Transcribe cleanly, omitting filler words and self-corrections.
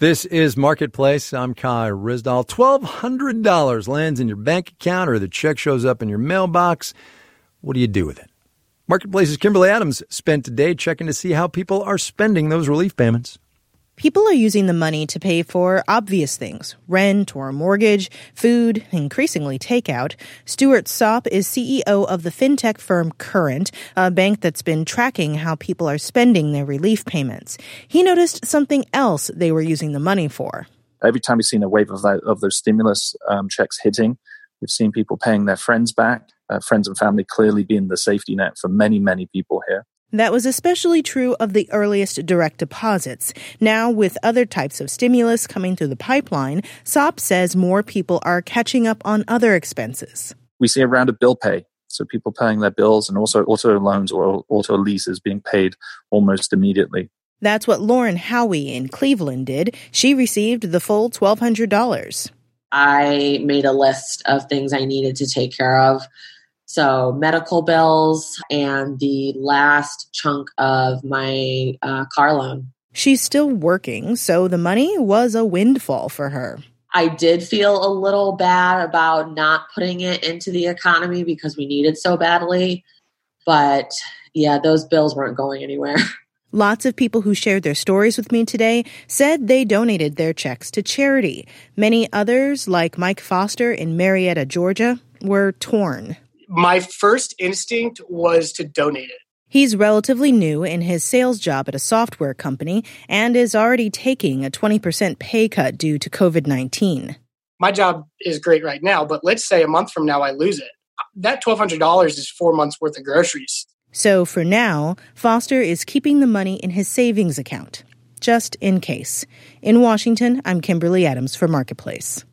This is Marketplace. I'm Kai Rizdal. $1,200 lands in your bank account or the check shows up in your mailbox. What do you do with it? Marketplace's Kimberly Adams spent today checking to see how people are spending those relief payments. People are using the money to pay for obvious things, rent or mortgage, food, increasingly takeout. Stuart Sopp is CEO of the fintech firm Current, a bank that's been tracking how people are spending their relief payments. He noticed something else they were using the money for. Every time we've seen a wave of those stimulus checks hitting, we've seen people paying their friends back, friends and family clearly being the safety net for many, many people here. That was especially true of the earliest direct deposits. Now, with other types of stimulus coming through the pipeline, Sopp says more people are catching up on other expenses. We see a round of bill pay, so people paying their bills and also auto loans or auto leases being paid almost immediately. That's what Lauren Howie in Cleveland did. She received the full $1,200. I made a list of things I needed to take care of. So medical bills and the last chunk of my car loan. She's still working, so the money was a windfall for her. I did feel a little bad about not putting it into the economy because we need it so badly. But yeah, those bills weren't going anywhere. Lots of people who shared their stories with me today said they donated their checks to charity. Many others, like Mike Foster in Marietta, Georgia, were torn. My first instinct was to donate it. He's relatively new in his sales job at a software company and is already taking a 20% pay cut due to COVID-19. My job is great right now, but let's say a month from now I lose it. That $1,200 is 4 months worth of groceries. So for now, Foster is keeping the money in his savings account, just in case. In Washington, I'm Kimberly Adams for Marketplace.